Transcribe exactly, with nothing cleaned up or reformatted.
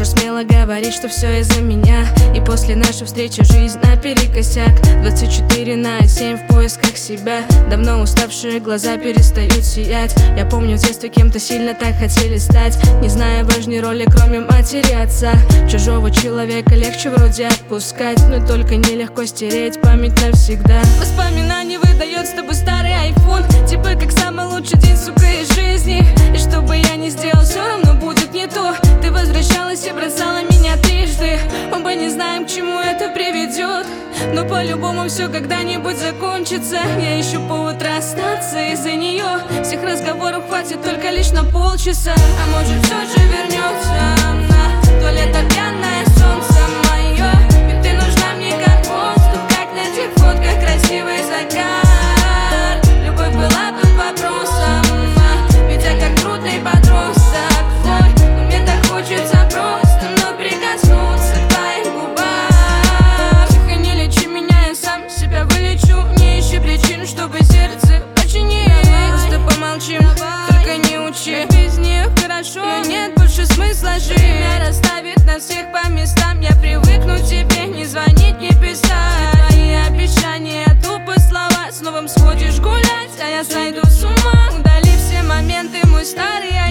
Можешь смело говорить, что все из-за меня. И после нашей встречи жизнь наперекосяк. Двадцать четыре на семь в поисках себя. Давно уставшие глаза перестают сиять. Я помню в детстве кем-то сильно так хотели стать, не зная важной роли, кроме матери и отца. Чужого человека легче вроде отпускать, но только нелегко стереть память навсегда. Воспоминаний выдает с тобой старый айфон, типа как самый лучший день, сука, из жизни. И что бы я ни сделал, все равно будет не то. Ты возвращалась и бросала меня трижды. Оба не знаем, к чему это приведет, но по-любому все когда-нибудь закончится. Я ищу повод расстаться из-за нее. Всех разговоров хватит только лишь на полчаса. А может все же вернется она, то лето пьяное солнце мое. Ведь ты нужна мне как воздух, как на тех фотках красивый закат. Любовь была тут вопросом, ведь я как трудный подросток твой. Но мне так хочется просто, но прикоснуться к твоим губам. Тихо, не лечи меня, я сам себя вылечу. Не ищи причин, чтобы сердце починить. Просто помолчим, только не учи. Без них хорошо, но нет больше смысла жить. Время расставит нас всех по местам. Я привыкну к тебе, не звонить, не писать. Твои обещания, тупо слова. С новым сходишь гулять, а я сойду с ума. Удали все моменты, мой старый